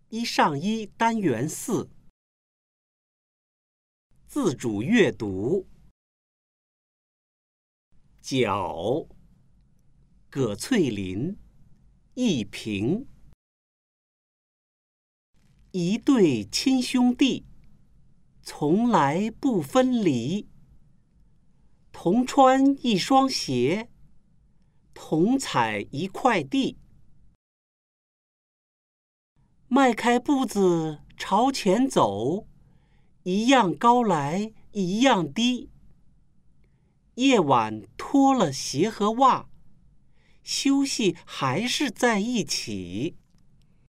1上1单元4自主阅读。角，葛翠琳、易平。一对亲兄弟，从来不分离，同穿一双鞋，同踩一块地。迈开步子朝前走，一样高来一样低。夜晚脱了鞋和袜，休息还是在一起。